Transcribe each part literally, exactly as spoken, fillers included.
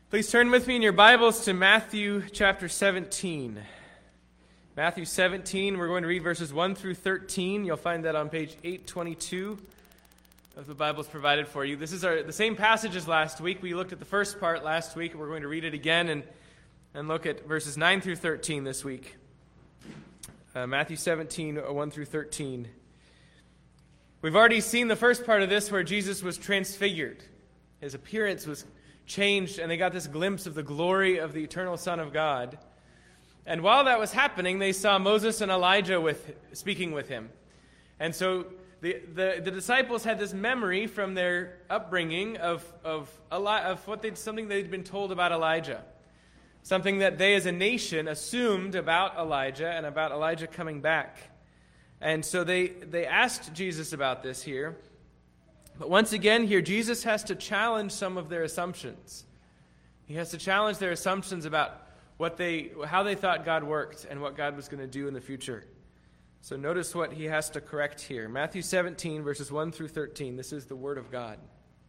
Please turn with me in your Bibles to Matthew chapter seventeen. Matthew seventeen, we're going to read verses one through thirteen. You'll find that on page eight twenty-two of the Bibles provided for you. This is our the same passage as last week. We looked at the first part last week. We're going to read it again and, and look at verses nine through thirteen this week. Uh, Matthew seventeen, one through thirteen. We've already seen the first part of this where Jesus was transfigured. His appearance was changed, and they got this glimpse of the glory of the eternal Son of God. And while that was happening, they saw Moses and Elijah with speaking with him. And so the, the, the disciples had this memory from their upbringing of, of, Eli, of what they'd, something they'd been told about Elijah. Something that they as a nation assumed about Elijah and about Elijah coming back. And so they, they asked Jesus about this here. But once again here, Jesus has to challenge some of their assumptions. He has to challenge their assumptions about what they, how they thought God worked and what God was going to do in the future. So notice what he has to correct here. Matthew seventeen, verses one through thirteen. This is the word of God.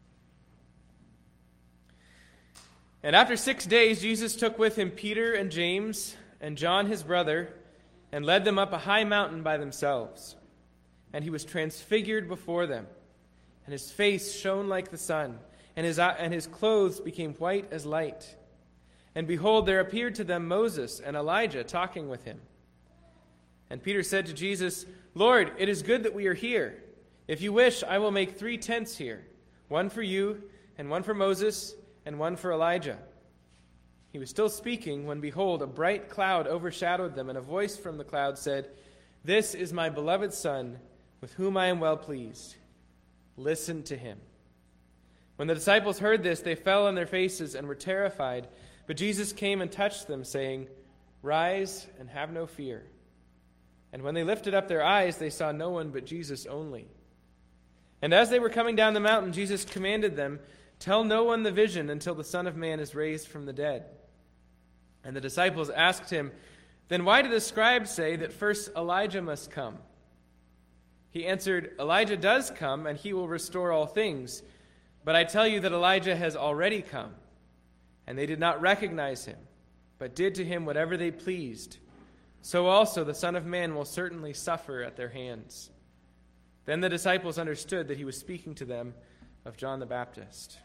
And after six days, Jesus took with him Peter and James and John his brother and led them up a high mountain by themselves. And he was transfigured before them. And his face shone like the sun, and his, and his clothes became white as light. And behold, there appeared to them Moses and Elijah talking with him. And Peter said to Jesus, "Lord, it is good that we are here. If you wish, I will make three tents here, one for you, and one for Moses, and one for Elijah." He was still speaking when, behold, a bright cloud overshadowed them, and a voice from the cloud said, "This is my beloved Son, with whom I am well pleased. Listen to him." When the disciples heard this, they fell on their faces and were terrified. But Jesus came and touched them, saying, "Rise and have no fear." And when they lifted up their eyes, they saw no one but Jesus only. And as they were coming down the mountain, Jesus commanded them, "Tell no one the vision until the Son of Man is raised from the dead." And the disciples asked him, "Then why do the scribes say that first Elijah must come?" He answered, "Elijah does come, and he will restore all things. But I tell you that Elijah has already come, and they did not recognize him, but did to him whatever they pleased. So also the Son of Man will certainly suffer at their hands." Then the disciples understood that he was speaking to them of John the Baptist.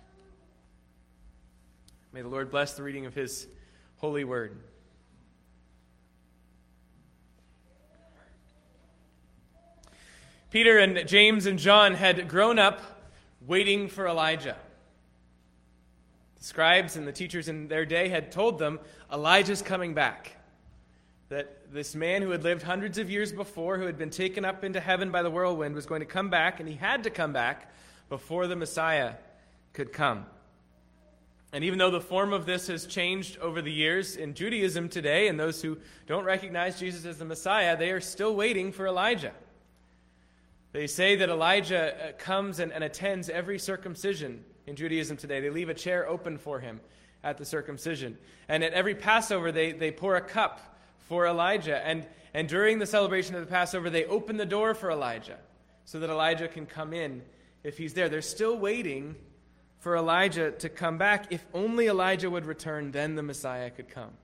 May the Lord bless the reading of his holy word. Peter and James and John had grown up waiting for Elijah. The scribes and the teachers in their day had told them, Elijah's coming back. That this man who had lived hundreds of years before, who had been taken up into heaven by the whirlwind, was going to come back, and he had to come back before the Messiah could come. And even though the form of this has changed over the years in Judaism today, and those who don't recognize Jesus as the Messiah, they are still waiting for Elijah. They say that Elijah comes and, and attends every circumcision in Judaism today. They leave a chair open for him at the circumcision. And at every Passover, they, they pour a cup for Elijah. And, and during the celebration of the Passover, they open the door for Elijah so that Elijah can come in if he's there. They're still waiting for Elijah to come back. If only Elijah would return, then the Messiah could come.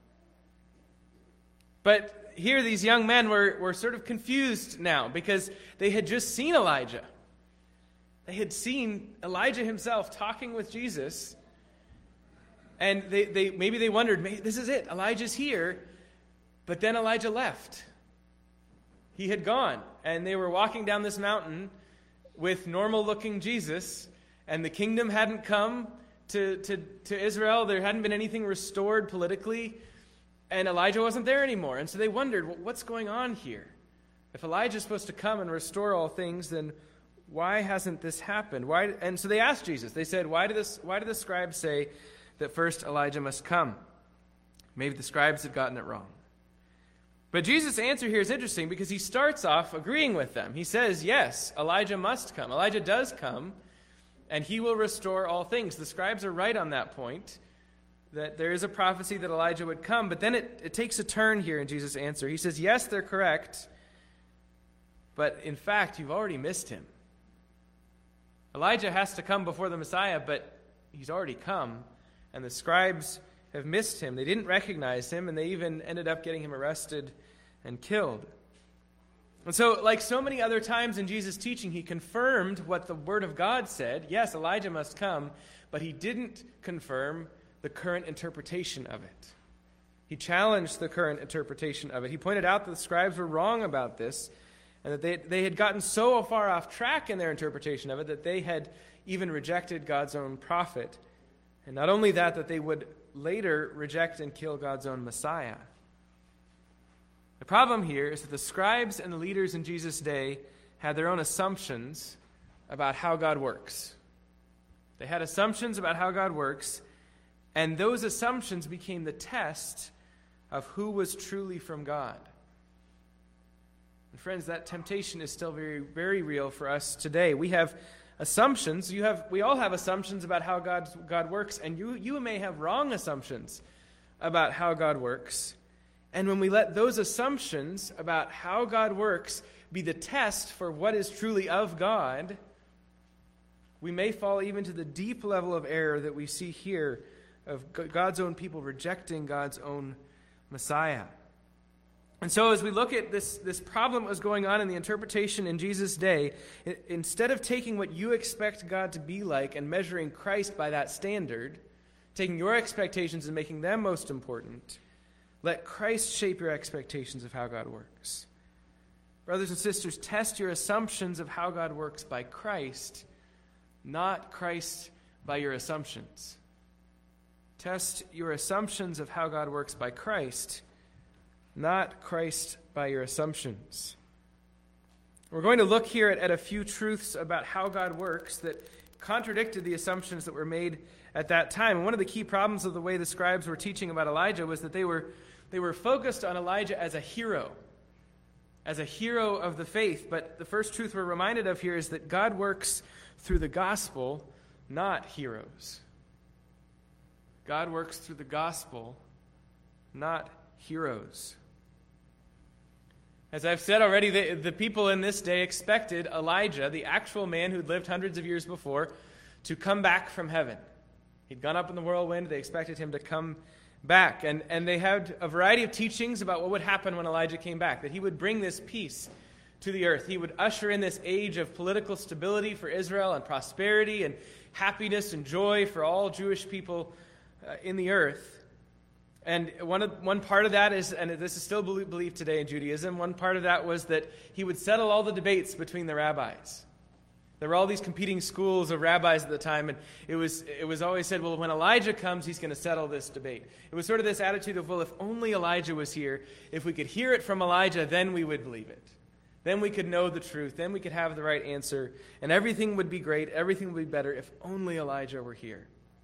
But here these young men were, were sort of confused now because they had just seen Elijah. They had seen Elijah himself talking with Jesus. And they, they maybe they wondered, maybe this is it. Elijah's here. But then Elijah left. He had gone. And they were walking down this mountain with normal-looking Jesus. And the kingdom hadn't come to, to, to Israel. There hadn't been anything restored politically. And Elijah wasn't there anymore. And so they wondered, well, what's going on here? If Elijah's supposed to come and restore all things, then why hasn't this happened? Why? And so they asked Jesus. They said, why do, this, why do the scribes say that first Elijah must come? Maybe the scribes had gotten it wrong. But Jesus' answer here is interesting because he starts off agreeing with them. He says, yes, Elijah must come. Elijah does come, and he will restore all things. The scribes are right on that point, that there is a prophecy that Elijah would come. But then it, it takes a turn here in Jesus' answer. He says, yes, they're correct, but in fact, you've already missed him. Elijah has to come before the Messiah, but he's already come. And the scribes have missed him. They didn't recognize him, and they even ended up getting him arrested and killed. And so, like so many other times in Jesus' teaching, he confirmed what the Word of God said. Yes, Elijah must come, but he didn't confirm the current interpretation of it. He challenged the current interpretation of it. He pointed out that the scribes were wrong about this, and that they, they had gotten so far off track in their interpretation of it that they had even rejected God's own prophet. And not only that, that they would later reject and kill God's own Messiah. The problem here is that the scribes and the leaders in Jesus' day had their own assumptions about how God works. They had assumptions about how God works, and those assumptions became the test of who was truly from God. And friends, that temptation is still very, very real for us today. We have assumptions. You have, we all have assumptions about how God, God works, and you, you may have wrong assumptions about how God works. And when we let those assumptions about how God works be the test for what is truly of God, we may fall even to the deep level of error that we see here of God's own people rejecting God's own Messiah. And so as we look at this, this problem that was going on in the interpretation in Jesus' day, instead of taking what you expect God to be like and measuring Christ by that standard, taking your expectations and making them most important, let Christ shape your expectations of how God works. Brothers and sisters, test your assumptions of how God works by Christ, not Christ by your assumptions. Test your assumptions of how God works by Christ, not Christ by your assumptions. We're going to look here at, at a few truths about how God works that contradicted the assumptions that were made at that time. And one of the key problems of the way the scribes were teaching about Elijah was that they were, they were focused on Elijah as a hero, as a hero of the faith. But the first truth we're reminded of here is that God works through the gospel, not heroes. God works through the gospel, not heroes. As I've said already, the, the people in this day expected Elijah, the actual man who'd lived hundreds of years before, to come back from heaven. He'd gone up in the whirlwind. They expected him to come back. And, and they had a variety of teachings about what would happen when Elijah came back, that he would bring this peace to the earth. He would usher in this age of political stability for Israel and prosperity and happiness and joy for all Jewish people uh, in the earth. And one of, one part of that is, and this is still believed today in Judaism, one part of that was that he would settle all the debates between the rabbis. There were all these competing schools of rabbis at the time, and it was it was always said, well, when Elijah comes, he's going to settle this debate. It was sort of this attitude of, well, if only Elijah was here, if we could hear it from Elijah, then we would believe it. Then we could know the truth. Then we could have the right answer, and everything would be great. Everything would be better if only Elijah were here.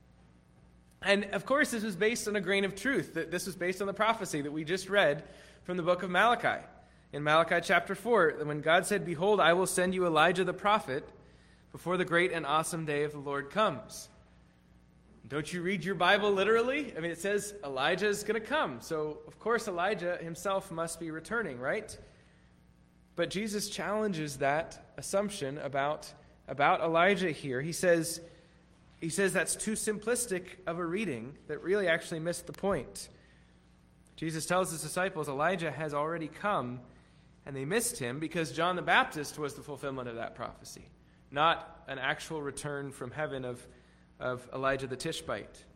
And, of course, this was based on a grain of truth. This was based on the prophecy that we just read from the book of Malachi. In Malachi chapter four, when God said, "Behold, I will send you Elijah the prophet before the great and awesome day of the Lord comes." Don't you read your Bible literally? I mean, it says Elijah is going to come. So, of course, Elijah himself must be returning, right? But Jesus challenges that assumption about, about Elijah here. He says... He says that's too simplistic of a reading that really actually missed the point. Jesus tells his disciples Elijah has already come, and they missed him because John the Baptist was the fulfillment of that prophecy, not an actual return from heaven of, of Elijah the Tishbite.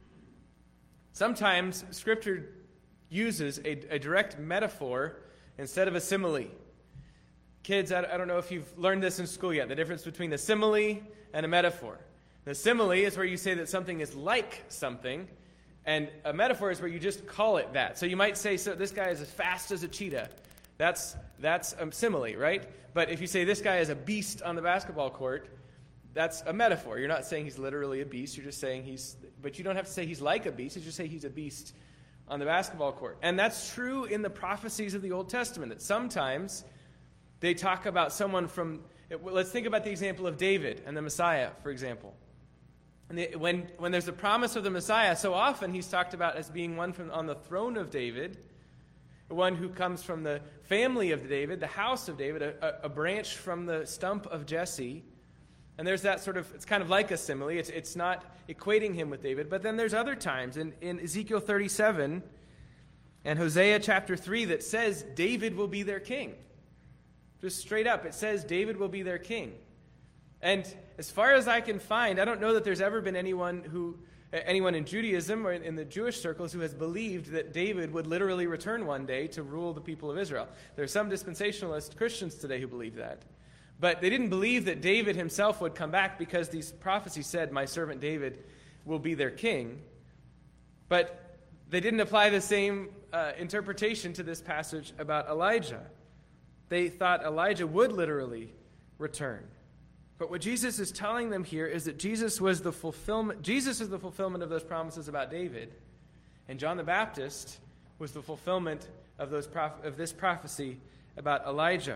Sometimes Scripture uses a, a direct metaphor instead of a simile. Kids, I, I don't know if you've learned this in school yet, the difference between a simile and a metaphor. The simile is where you say that something is like something, and a metaphor is where you just call it that. So you might say, so this guy is as fast as a cheetah. That's that's a simile, right? But if you say this guy is a beast on the basketball court, that's a metaphor. You're not saying he's literally a beast. You're just saying he's, but you don't have to say he's like a beast. You just say he's a beast on the basketball court. And that's true in the prophecies of the Old Testament, that sometimes they talk about someone from, let's think about the example of David and the Messiah, for example. And the, when, when there's a promise of the Messiah, so often he's talked about as being one from on the throne of David, one who comes from the family of David, the house of David, a, a branch from the stump of Jesse, And there's that sort of, it's kind of like a simile. It's, it's not equating him with David. But then there's other times in, in Ezekiel thirty-seven and Hosea chapter three that says David will be their king. Just straight up, it says David will be their king. And as far as I can find, I don't know that there's ever been anyone who, anyone in Judaism or in the Jewish circles who has believed that David would literally return one day to rule the people of Israel. There are some dispensationalist Christians today who believe that. But they didn't believe that David himself would come back because these prophecies said, my servant David will be their king. But they didn't apply the same uh, interpretation to this passage about Elijah. They thought Elijah would literally return. But what Jesus is telling them here is that Jesus was the fulfillment, Jesus is the fulfillment of those promises about David, and John the Baptist was the fulfillment of those prof- of this prophecy about Elijah.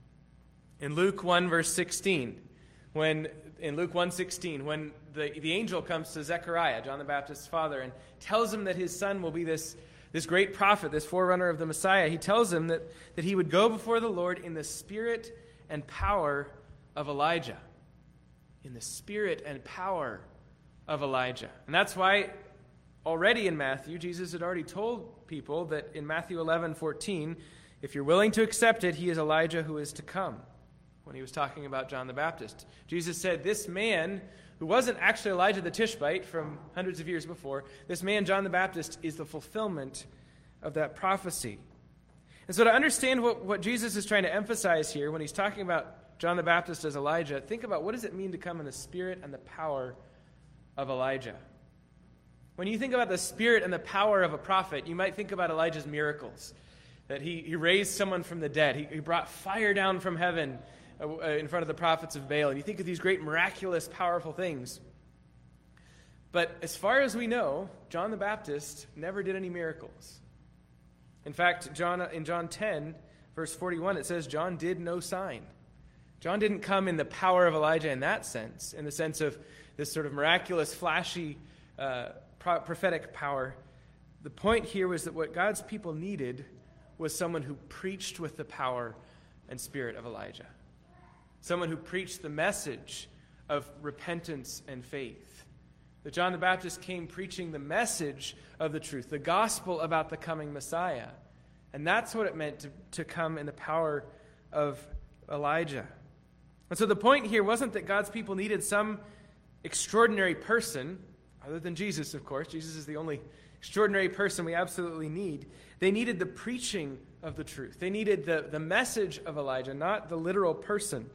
In Luke one, verse sixteen, when in Luke one sixteen, when the, the angel comes to Zechariah, John the Baptist's father, and tells him that his son will be this, this great prophet, this forerunner of the Messiah, he tells him that, that he would go before the Lord in the spirit and power of Elijah. In the spirit and power of Elijah. And that's why already in Matthew, Jesus had already told people that in Matthew eleven fourteen, if you're willing to accept it, he is Elijah who is to come. When he was talking about John the Baptist, Jesus said, this man, who wasn't actually Elijah the Tishbite from hundreds of years before, this man, John the Baptist, is the fulfillment of that prophecy. And so to understand what, what Jesus is trying to emphasize here when he's talking about John the Baptist as Elijah, think about what does it mean to come in the spirit and the power of Elijah. When you think about the spirit and the power of a prophet, you might think about Elijah's miracles, that he, he raised someone from the dead. He, he brought fire down from heaven in front of the prophets of Baal. And you think of these great miraculous, powerful things. But as far as we know, John the Baptist never did any miracles. In fact, John in John ten, verse forty-one, it says John did no sign. John didn't come in the power of Elijah in that sense, in the sense of this sort of miraculous, flashy, uh, pro- prophetic power. The point here was that what God's people needed was someone who preached with the power and spirit of Elijah. Someone who preached the message of repentance and faith. That John the Baptist came preaching the message of the truth, the gospel about the coming Messiah. And that's what it meant to, to come in the power of Elijah. And so the point here wasn't that God's people needed some extraordinary person, other than Jesus, of course. Jesus is the only extraordinary person we absolutely need. They needed the preaching of the truth. They needed the, the message of Elijah, not the literal person.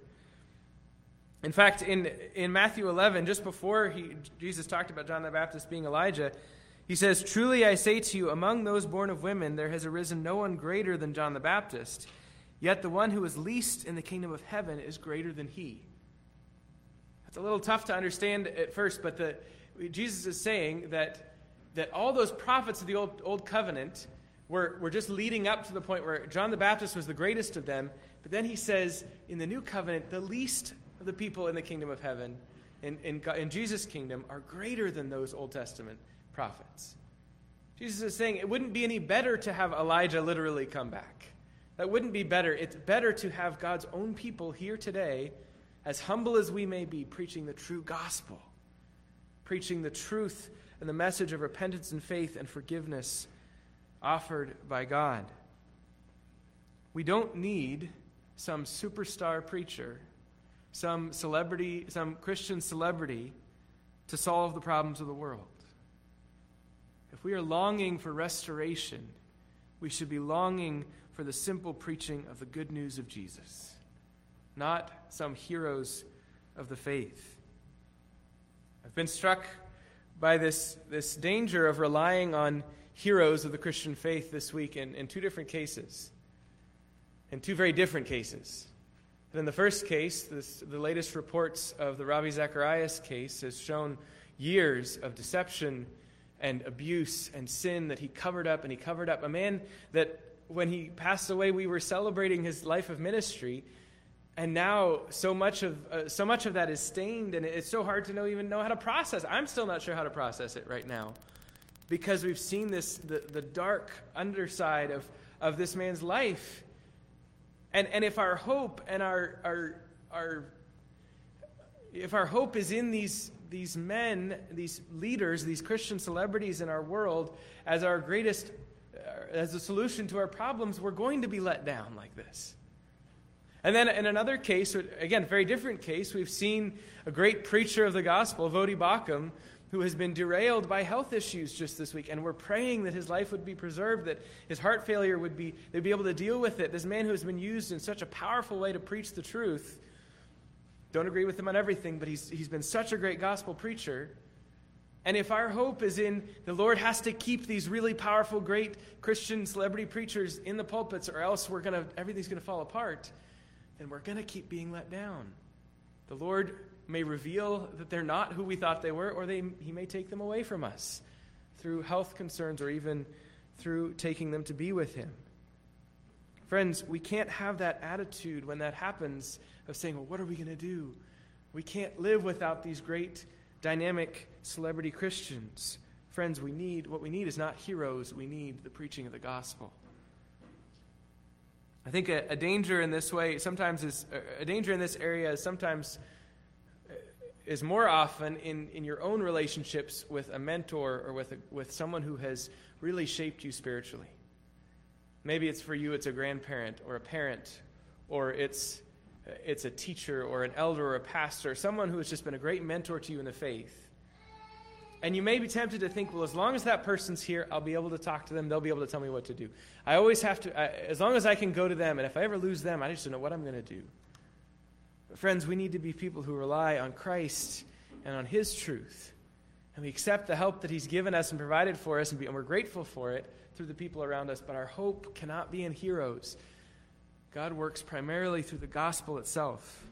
In fact, in, in Matthew eleven, just before he, Jesus talked about John the Baptist being Elijah, he says, truly I say to you, among those born of women, there has arisen no one greater than John the Baptist. Yet the one who is least in the kingdom of heaven is greater than he. It's a little tough to understand at first, but the, Jesus is saying that, that all those prophets of the Old, Old Covenant were, were just leading up to the point where John the Baptist was the greatest of them. But then he says, in the New Covenant, the least of the people in the kingdom of heaven, in, in, in Jesus' kingdom, are greater than those Old Testament prophets. Jesus is saying it wouldn't be any better to have Elijah literally come back. That wouldn't be better. It's better to have God's own people here today, as humble as we may be, preaching the true gospel, preaching the truth and the message of repentance and faith and forgiveness offered by God. We don't need some superstar preacher, some celebrity, some Christian celebrity to solve the problems of the world. If we are longing for restoration, we should be longing for the simple preaching of the good news of Jesus, not some heroes of the faith. I've been struck by this, this danger of relying on heroes of the Christian faith this week in, in two different cases, in two very different cases. And in the first case, this, the latest reports of the Ravi Zacharias case has shown years of deception and abuse and sin that he covered up, and he covered up. A man that when he passed away, we were celebrating his life of ministry, and now so much of uh, so much of that is stained, and it's so hard to know even know how to process. I'm still not sure how to process it right now, because we've seen this the, the dark underside of, of this man's life. And and if our hope and our our our if our hope is in these, these men, these leaders, these Christian celebrities in our world as our greatest, uh, as a solution to our problems, we're going to be let down like this. And then in another case, again, very different case, we've seen a great preacher of the gospel, Voddie Baucham, who has been derailed by health issues just this week. And we're praying that his life would be preserved, that his heart failure would be, they'd be able to deal with it. This man who has been used in such a powerful way to preach the truth. Don't agree with him on everything, but he's, he's been such a great gospel preacher. And if our hope is in the Lord has to keep these really powerful, great Christian celebrity preachers in the pulpits, or else we're gonna everything's going to fall apart, then we're going to keep being let down. The Lord may reveal that they're not who we thought they were, or they, he may take them away from us through health concerns or even through taking them to be with him. Friends, we can't have that attitude when that happens of saying, well, what are we going to do? We can't live without these great, dynamic celebrity Christians. Friends, we need, what we need is not heroes. We need the preaching of the gospel. I think a, a danger in this way sometimes is, a danger in this area is sometimes is more often in, in your own relationships with a mentor or with a, with someone who has really shaped you spiritually. Maybe it's for you, it's a grandparent or a parent, or it's it's a teacher or an elder or a pastor, someone who has just been a great mentor to you in the faith. And you may be tempted to think, well, as long as that person's here, I'll be able to talk to them. They'll be able to tell me what to do. I always have to, I, as long as I can go to them, and if I ever lose them, I just don't know what I'm going to do. But friends, we need to be people who rely on Christ and on his truth. And we accept the help that he's given us and provided for us, and, be, and we're grateful for it through the people around us. But our hope cannot be in heroes. God works primarily through the gospel itself.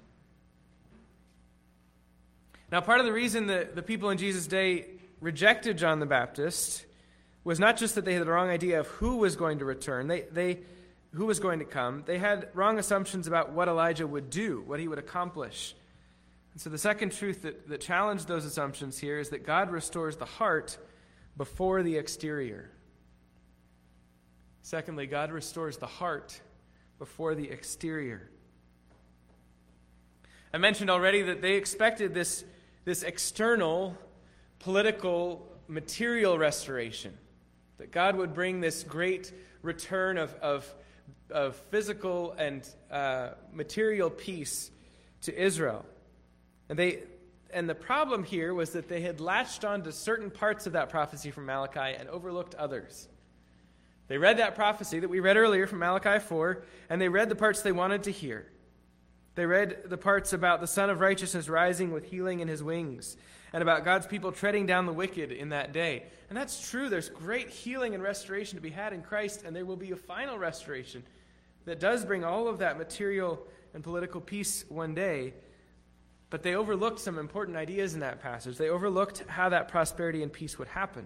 Now, part of the reason that the people in Jesus' day rejected John the Baptist was not just that they had the wrong idea of who was going to return, they, they, who was going to come. They had wrong assumptions about what Elijah would do, what he would accomplish. And so the second truth that, that challenged those assumptions here is that God restores the heart before the exterior. Secondly, God restores the heart before the exterior. I mentioned already that they expected this, this external, political, material restoration, that God would bring this great return of, of, of physical and uh, material peace to Israel. And they, and the problem here was that they had latched on to certain parts of that prophecy from Malachi and overlooked others. They read that prophecy that we read earlier from Malachi four, and they read the parts they wanted to hear. They read the parts about the Son of Righteousness rising with healing in his wings, and about God's people treading down the wicked in that day. And that's true. There's great healing and restoration to be had in Christ, and there will be a final restoration that does bring all of that material and political peace one day. But they overlooked some important ideas in that passage. They overlooked how that prosperity and peace would happen.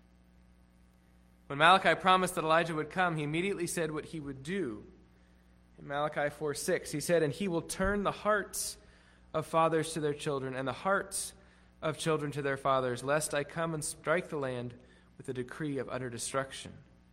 When Malachi promised that Elijah would come, he immediately said what he would do. In Malachi four six, he said, "And he will turn the hearts of fathers to their children, and the hearts of children to their fathers, lest I come and strike the land with a decree of utter destruction."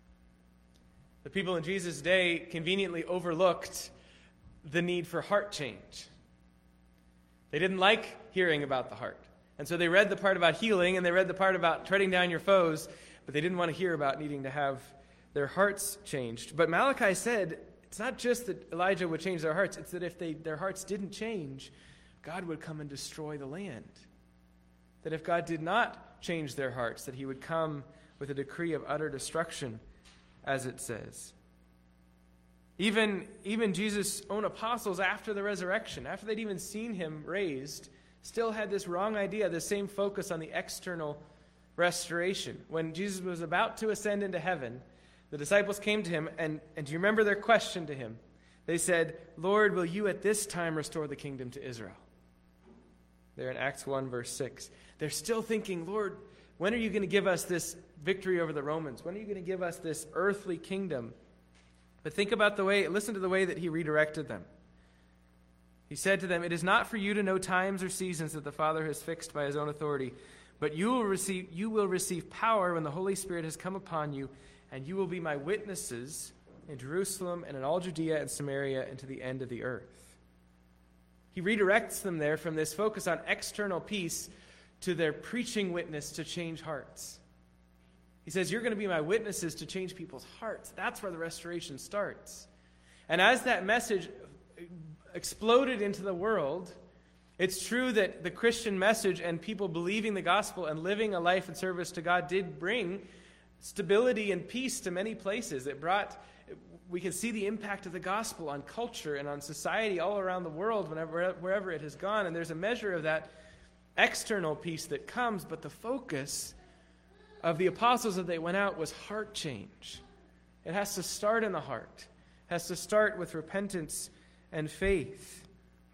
The people in Jesus' day conveniently overlooked the need for heart change. They didn't like hearing about the heart. And so they read the part about healing, and they read the part about treading down your foes, but they didn't want to hear about needing to have their hearts changed. But Malachi said, it's not just that Elijah would change their hearts, it's that if they, their hearts didn't change, God would come and destroy the land. That if God did not change their hearts, that he would come with a decree of utter destruction, as it says. Even, even Jesus' own apostles after the resurrection, after they'd even seen him raised, still had this wrong idea, this same focus on the external restoration. When Jesus was about to ascend into heaven, the disciples came to him, and, and do you remember their question to him? They said, "Lord, will you at this time restore the kingdom to Israel?" There in Acts one, verse six. They're still thinking, "Lord, when are you going to give us this victory over the Romans? When are you going to give us this earthly kingdom?" But think about the way, listen to the way that he redirected them. He said to them, "It is not for you to know times or seasons that the Father has fixed by his own authority, but you will receive, you will receive power when the Holy Spirit has come upon you, and you will be my witnesses in Jerusalem and in all Judea and Samaria and to the end of the earth." He redirects them there from this focus on external peace to their preaching witness to change hearts. He says, you're going to be my witnesses to change people's hearts. That's where the restoration starts. And as that message exploded into the world, it's true that the Christian message and people believing the gospel and living a life in service to God did bring stability and peace to many places. It brought, we can see the impact of the gospel on culture and on society all around the world whenever, wherever it has gone. And there's a measure of that external peace that comes, but the focus of the apostles as they went out was heart change. It has to start in the heart. It has to start with repentance and faith.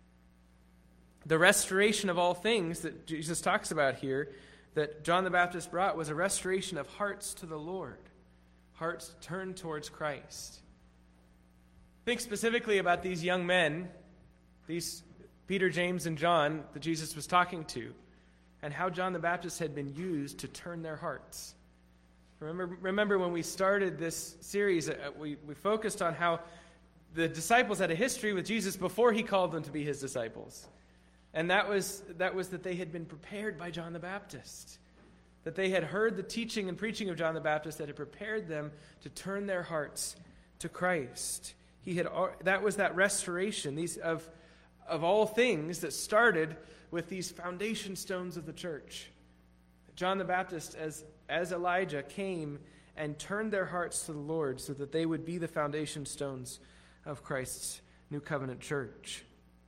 The restoration of all things that Jesus talks about here, that John the Baptist brought, was a restoration of hearts to the Lord. Hearts turned towards Christ. Think specifically about these young men, these Peter, James, and John that Jesus was talking to, and how John the Baptist had been used to turn their hearts. Remember, remember when we started this series, uh, we, we focused on how the disciples had a history with Jesus before he called them to be his disciples. And that was, that was that they had been prepared by John the Baptist. That they had heard the teaching and preaching of John the Baptist that had prepared them to turn their hearts to Christ. He had that was that restoration these of, of all things that started with these foundation stones of the church. John the Baptist, as, as Elijah, came and turned their hearts to the Lord so that they would be the foundation stones of Christ's new covenant church.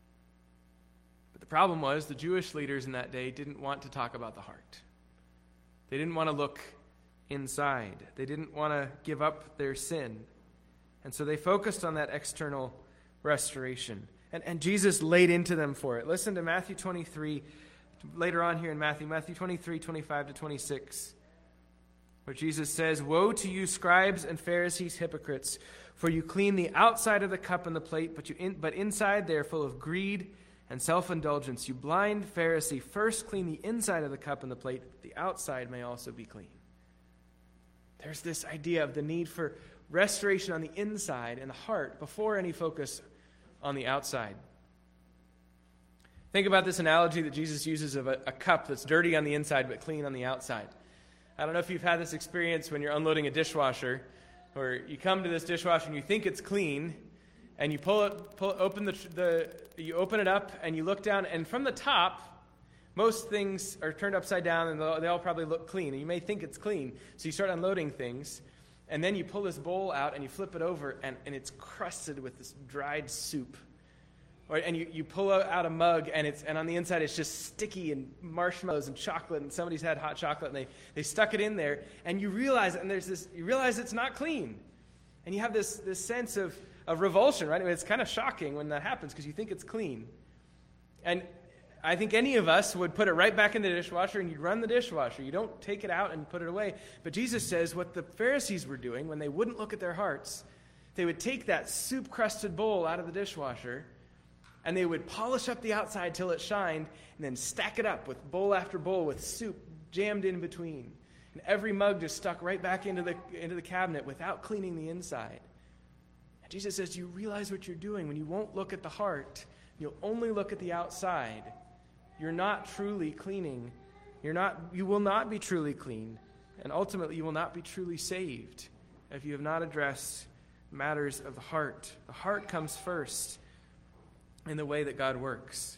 But the problem was the Jewish leaders in that day didn't want to talk about the heart. They didn't want to look inside. They didn't want to give up their sin. And so they focused on that external restoration. And, and Jesus laid into them for it. Listen to Matthew twenty-three, later on here in Matthew, Matthew twenty-three, twenty-five to twenty-six, where Jesus says, "Woe to you, scribes and Pharisees, hypocrites, for you clean the outside of the cup and the plate, but, you in, but inside they are full of greed and self-indulgence. You blind Pharisee, first clean the inside of the cup and the plate, but the outside may also be clean." There's this idea of the need for restoration on the inside and the heart before any focus on the outside. Think about this analogy that Jesus uses of a, a cup that's dirty on the inside but clean on the outside. I don't know if you've had this experience when you're unloading a dishwasher, where you come to this dishwasher and you think it's clean, and you pull it, pull open the, the, you open it up and you look down, and from the top, most things are turned upside down and they all probably look clean. And you may think it's clean, so you start unloading things. And then you pull this bowl out and you flip it over, and, and it's crusted with this dried soup. Or, and you, you pull out a mug, and it's and on the inside it's just sticky and marshmallows and chocolate, and somebody's had hot chocolate, and they, they stuck it in there, and you realize, and there's this, you realize it's not clean. And you have this, this sense of, of revulsion, right? I mean, it's kind of shocking when that happens because you think it's clean. And I think any of us would put it right back in the dishwasher, and you'd run the dishwasher. You don't take it out and put it away. But Jesus says what the Pharisees were doing when they wouldn't look at their hearts, they would take that soup-crusted bowl out of the dishwasher, and they would polish up the outside till it shined, and then stack it up with bowl after bowl with soup jammed in between. And every mug just stuck right back into the, into the cabinet without cleaning the inside. And Jesus says, do you realize what you're doing when you won't look at the heart? You'll only look at the outside. You're not truly cleaning. You're not, you will not be truly clean. And ultimately, you will not be truly saved if you have not addressed matters of the heart. The heart comes first in the way that God works.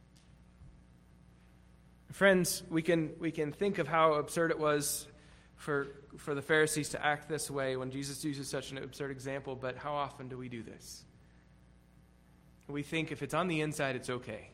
Friends, we can we can think of how absurd it was for, for the Pharisees to act this way when Jesus uses such an absurd example, but how often do we do this? We think if it's on the inside, it's okay.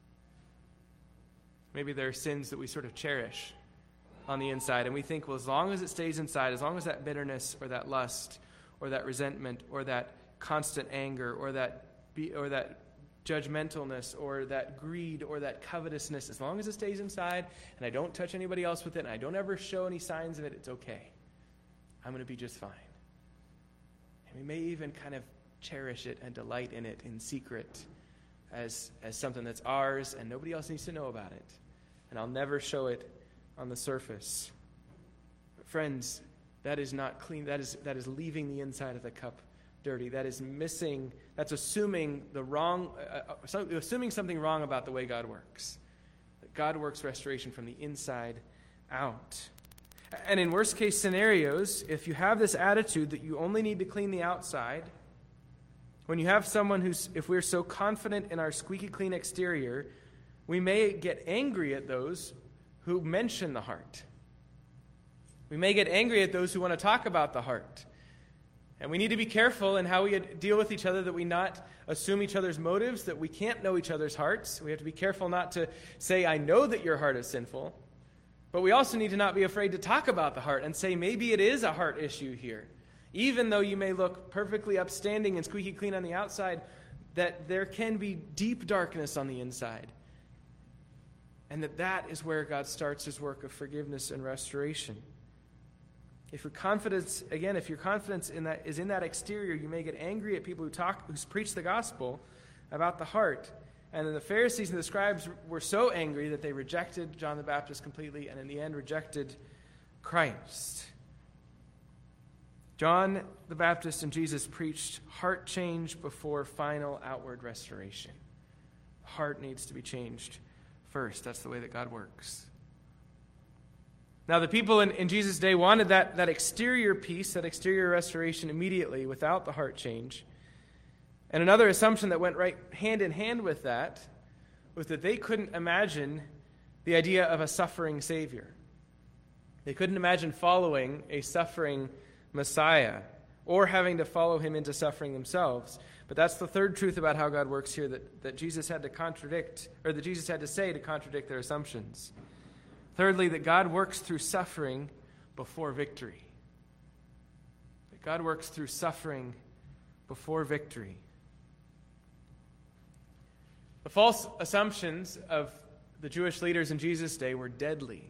Maybe there are sins that we sort of cherish on the inside, and we think, well, as long as it stays inside, as long as that bitterness or that lust or that resentment or that constant anger or that be, or that judgmentalness or that greed or that covetousness, as long as it stays inside and I don't touch anybody else with it and I don't ever show any signs of it, it's okay. I'm going to be just fine. And we may even kind of cherish it and delight in it in secret as, as something that's ours and nobody else needs to know about it. And I'll never show it on the surface. But friends, that is not clean. That is, that is leaving the inside of the cup dirty. That is missing, that's assuming the wrong, uh, uh, assuming something wrong about the way God works. That God works restoration from the inside out. And in worst case scenarios, if you have this attitude that you only need to clean the outside, when you have someone who's, if we're so confident in our squeaky clean exterior, we may get angry at those who mention the heart. We may get angry at those who want to talk about the heart. And we need to be careful in how we deal with each other, that we not assume each other's motives, that we can't know each other's hearts. We have to be careful not to say, I know that your heart is sinful. But we also need to not be afraid to talk about the heart and say, maybe it is a heart issue here. Even though you may look perfectly upstanding and squeaky clean on the outside, that there can be deep darkness on the inside. And that that is where God starts his work of forgiveness and restoration. If your confidence, again, if your confidence in that is in that exterior, you may get angry at people who talk, who preach the gospel about the heart. And then the Pharisees and the scribes were so angry that they rejected John the Baptist completely, and in the end rejected Christ. John the Baptist and Jesus preached heart change before final outward restoration. The heart needs to be changed first. That's the way that God works. Now, the people in, in Jesus' day wanted that, that exterior peace, that exterior restoration immediately without the heart change. And another assumption that went right hand in hand with that was that they couldn't imagine the idea of a suffering Savior. They couldn't imagine following a suffering Messiah or having to follow him into suffering themselves. But that's the third truth about how God works here that, that Jesus had to contradict, or that Jesus had to say to contradict their assumptions. Thirdly, that God works through suffering before victory. That God works through suffering before victory. The false assumptions of the Jewish leaders in Jesus' day were deadly.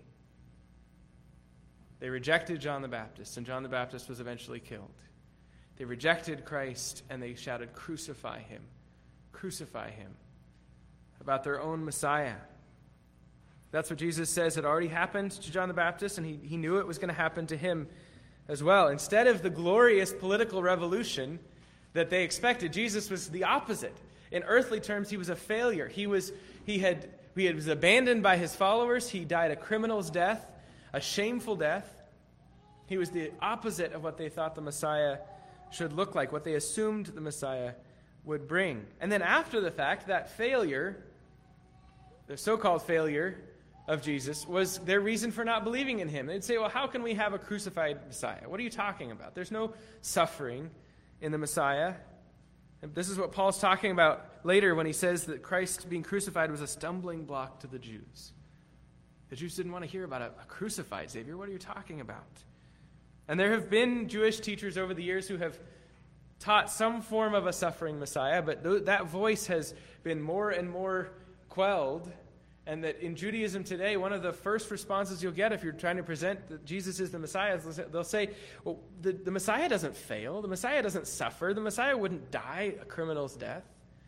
They rejected John the Baptist, and John the Baptist was eventually killed. They rejected Christ, and they shouted, "Crucify him, crucify him," about their own Messiah. That's what Jesus says had already happened to John the Baptist, and he, he knew it was going to happen to him as well. Instead of the glorious political revolution that they expected, Jesus was the opposite. In earthly terms, he was a failure. He was he had he was abandoned by his followers. He died a criminal's death, a shameful death. He was the opposite of what they thought the Messiah should look like, what they assumed the Messiah would bring. And then after the fact, that failure, the so-called failure of Jesus, was their reason for not believing in him. They'd say, well, how can we have a crucified Messiah? What are you talking about? There's no suffering in the Messiah. And this is what Paul's talking about later when he says that Christ being crucified was a stumbling block to the Jews. The Jews didn't want to hear about a, a crucified Savior. What are you talking about? And there have been Jewish teachers over the years who have taught some form of a suffering Messiah, but th- that voice has been more and more quelled. And that in Judaism today, one of the first responses you'll get if you're trying to present that Jesus is the Messiah, they'll say, well, the, the Messiah doesn't fail. The Messiah doesn't suffer. The Messiah wouldn't die a criminal's death.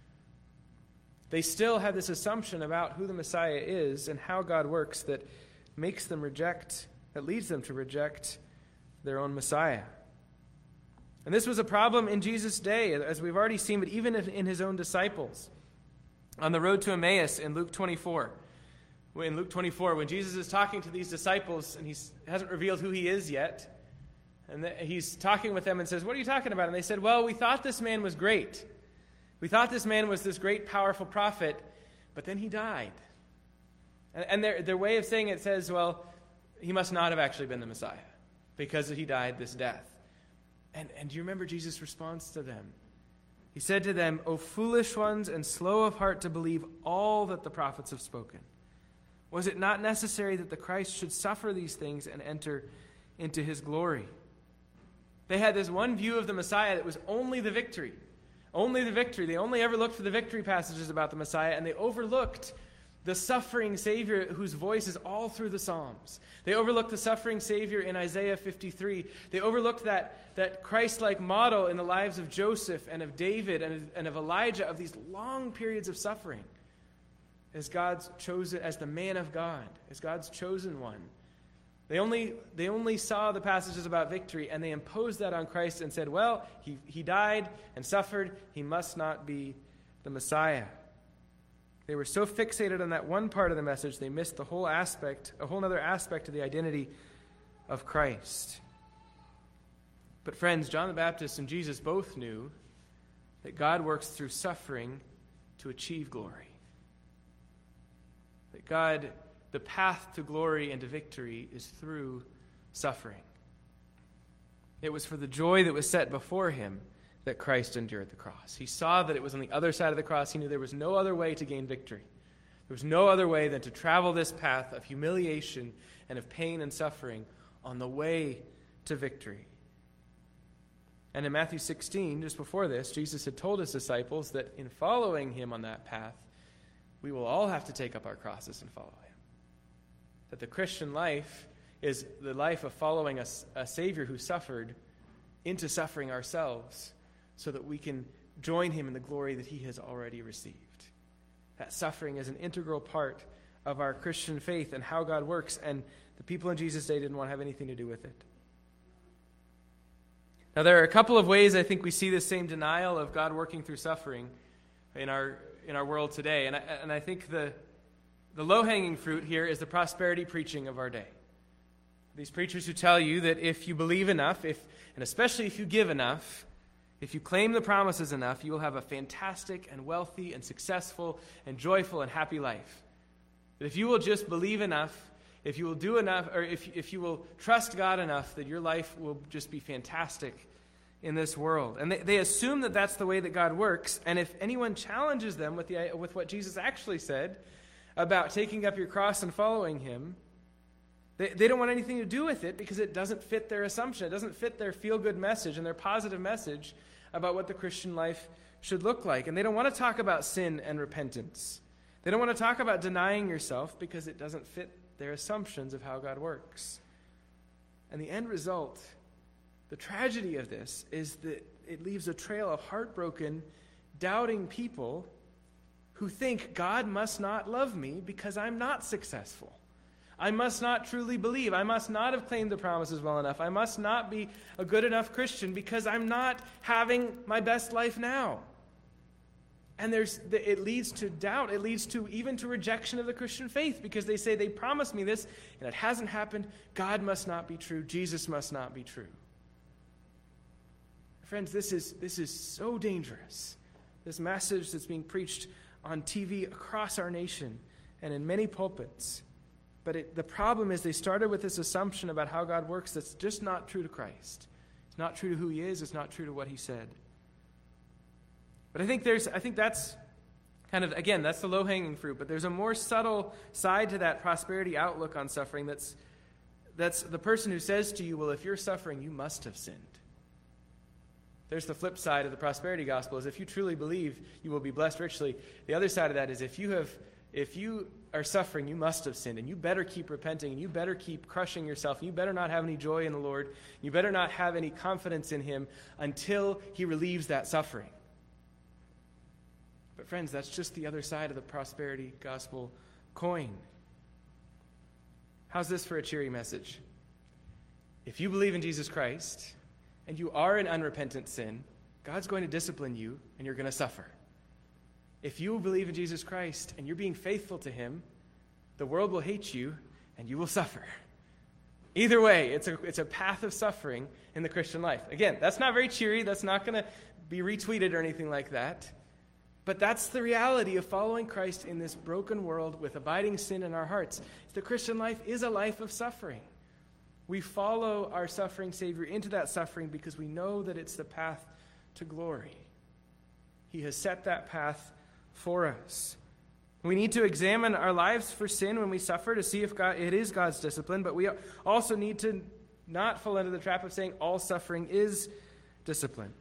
They still have this assumption about who the Messiah is and how God works that makes them reject, that leads them to reject their own Messiah. And this was a problem in Jesus' day, as we've already seen, but even in his own disciples. On the road to Emmaus in Luke twenty-four, in Luke twenty-four, when Jesus is talking to these disciples, and he hasn't revealed who he is yet, and he's talking with them and says, what are you talking about? And they said, well, we thought this man was great. We thought this man was this great, powerful prophet, but then he died. And, and their, their way of saying it says, well, he must not have actually been the Messiah, because he died this death. And, and do you remember Jesus' response to them? He said to them, O foolish ones and slow of heart to believe all that the prophets have spoken. Was it not necessary that the Christ should suffer these things and enter into his glory? They had this one view of the Messiah that was only the victory. Only the victory. They only ever looked for the victory passages about the Messiah, and they overlooked the suffering Savior whose voice is all through the Psalms. They overlooked the suffering Savior in Isaiah fifty-three. They overlooked that, that Christ-like model in the lives of Joseph and of David and, and of Elijah, of these long periods of suffering as God's chosen, as the man of God, as God's chosen one. They only, they only saw the passages about victory, and they imposed that on Christ and said, well, he, he died and suffered. He must not be the Messiah. They were so fixated on that one part of the message, they missed the whole aspect, a whole other aspect of the identity of Christ. But friends, John the Baptist and Jesus both knew that God works through suffering to achieve glory. That God, the path to glory and to victory is through suffering. It was for the joy that was set before him that Christ endured the cross. He saw that it was on the other side of the cross. He knew there was no other way to gain victory. There was no other way than to travel this path of humiliation and of pain and suffering on the way to victory. And in Matthew sixteen, just before this, Jesus had told his disciples that in following him on that path, we will all have to take up our crosses and follow him. That the Christian life is the life of following a, a Savior who suffered into suffering ourselves so that we can join him in the glory that he has already received. That suffering is an integral part of our Christian faith and how God works, and the people in Jesus' day didn't want to have anything to do with it. Now, there are a couple of ways I think we see this same denial of God working through suffering in our in our world today. And I, and I think the, the low-hanging fruit here is the prosperity preaching of our day. These preachers who tell you that if you believe enough, if and especially if you give enough, if you claim the promises enough, you will have a fantastic and wealthy and successful and joyful and happy life. That if you will just believe enough, if you will do enough, or if, if you will trust God enough, that your life will just be fantastic in this world. And they, they assume that that's the way that God works. And if anyone challenges them with, the, with what Jesus actually said about taking up your cross and following him, they, they don't want anything to do with it because it doesn't fit their assumption. It doesn't fit their feel-good message and their positive message about what the Christian life should look like. And they don't want to talk about sin and repentance. They don't want to talk about denying yourself because it doesn't fit their assumptions of how God works. And the end result, the tragedy of this, is that it leaves a trail of heartbroken, doubting people who think God must not love me because I'm not successful. I must not truly believe. I must not have claimed the promises well enough. I must not be a good enough Christian because I'm not having my best life now. And there's, it leads to doubt. It leads to even to rejection of the Christian faith because they say, they promised me this and it hasn't happened. God must not be true. Jesus must not be true. Friends, this is, this is so dangerous. This message that's being preached on T V across our nation and in many pulpits. But it, the problem is they started with this assumption about how God works that's just not true to Christ. It's not true to who he is. It's not true to what he said. But I think there's, I think that's kind of, again, that's the low-hanging fruit. But there's a more subtle side to that prosperity outlook on suffering that's, that's the person who says to you, well, if you're suffering, you must have sinned. There's the flip side of the prosperity gospel, is if you truly believe, you will be blessed richly. The other side of that is if you have, if you are suffering, you must have sinned, and you better keep repenting, and you better keep crushing yourself, and you better not have any joy in the Lord. You better not have any confidence in him until he relieves that suffering. But friends, that's just the other side of the prosperity gospel coin. How's this for a cheery message? If you believe in Jesus Christ and you are in unrepentant sin, God's going to discipline you and you're going to suffer. If you believe in Jesus Christ and you're being faithful to him, the world will hate you and you will suffer. Either way, it's a, it's a path of suffering in the Christian life. Again, that's not very cheery. That's not going to be retweeted or anything like that. But that's the reality of following Christ in this broken world with abiding sin in our hearts. The Christian life is a life of suffering. We follow our suffering Savior into that suffering because we know that it's the path to glory. He has set that path for us. We need to examine our lives for sin when we suffer to see if God, it is God's discipline, but we also need to not fall into the trap of saying all suffering is discipline.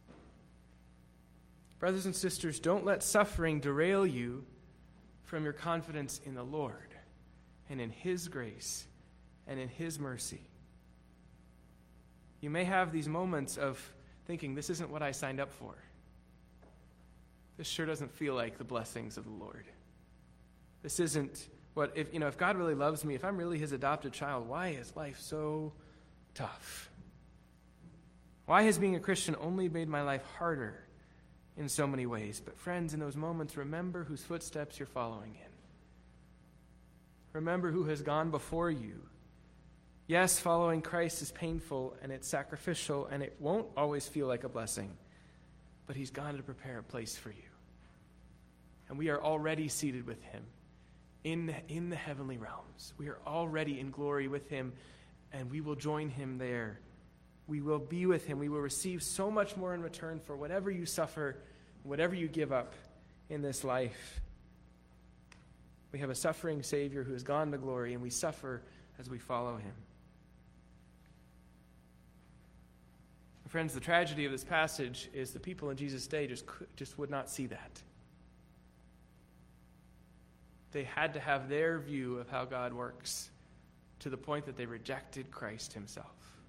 Brothers and sisters, don't let suffering derail you from your confidence in the Lord and in his grace and in his mercy. You may have these moments of thinking, this isn't what I signed up for. This sure doesn't feel like the blessings of the Lord. This isn't What if, you know, if God really loves me, if I'm really his adopted child, why is life so tough? Why has being a Christian only made my life harder in so many ways? But friends, in those moments, remember whose footsteps you're following in. Remember who has gone before you. Yes, following Christ is painful and it's sacrificial and it won't always feel like a blessing, but he's gone to prepare a place for you. And we are already seated with him in, in the heavenly realms. We are already in glory with him, and we will join him there. We will be with him. We will receive so much more in return for whatever you suffer, whatever you give up in this life. We have a suffering Savior who has gone to glory, and we suffer as we follow him. Friends, the tragedy of this passage is the people in Jesus' day just, just would not see that. They had to have their view of how God works to the point that they rejected Christ himself.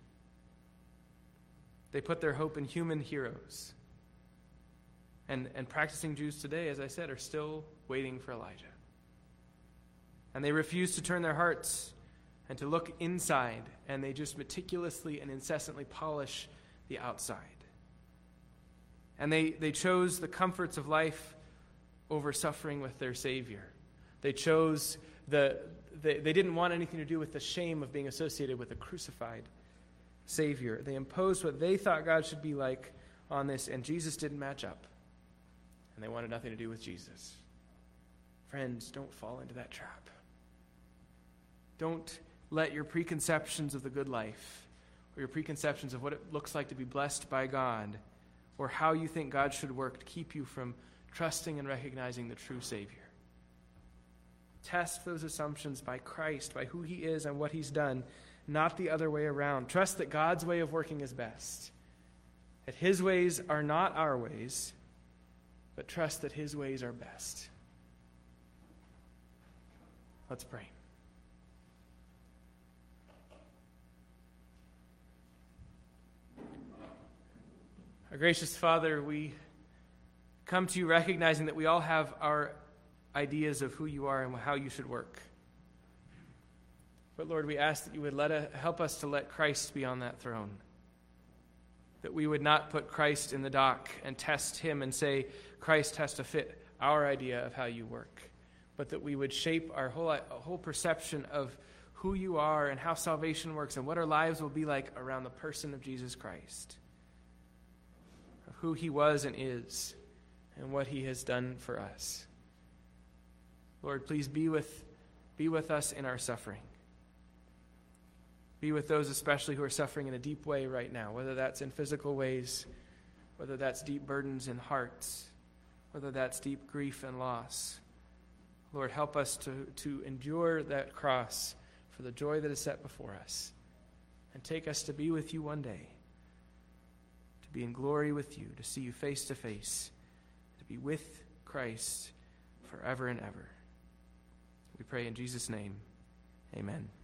They put their hope in human heroes. And, and practicing Jews today, as I said, are still waiting for Elijah. And they refuse to turn their hearts and to look inside, and they just meticulously and incessantly polish the outside. And they, they chose the comforts of life over suffering with their Savior. They chose the, they, they didn't want anything to do with the shame of being associated with a crucified Savior. They imposed what they thought God should be like on this, and Jesus didn't match up. And they wanted nothing to do with Jesus. Friends, don't fall into that trap. Don't let your preconceptions of the good life, or your preconceptions of what it looks like to be blessed by God, or how you think God should work, to keep you from trusting and recognizing the true Savior. Test those assumptions by Christ, by who he is and what he's done, not the other way around. Trust that God's way of working is best, that his ways are not our ways, but trust that his ways are best. Let's pray. Our gracious Father, we come to you recognizing that we all have our ideas of who you are and how you should work. But Lord, we ask that you would let a, help us to let Christ be on that throne. That we would not put Christ in the dock and test him and say, Christ has to fit our idea of how you work. But that we would shape our whole, whole perception of who you are and how salvation works and what our lives will be like around the person of Jesus Christ. Of who he was and is and what he has done for us. Lord, please be with, be with us in our suffering. Be with those especially who are suffering in a deep way right now, whether that's in physical ways, whether that's deep burdens in hearts, whether that's deep grief and loss. Lord, help us to, to endure that cross for the joy that is set before us, and take us to be with you one day, to be in glory with you, to see you face to face, to be with Christ forever and ever. We pray in Jesus' name, amen.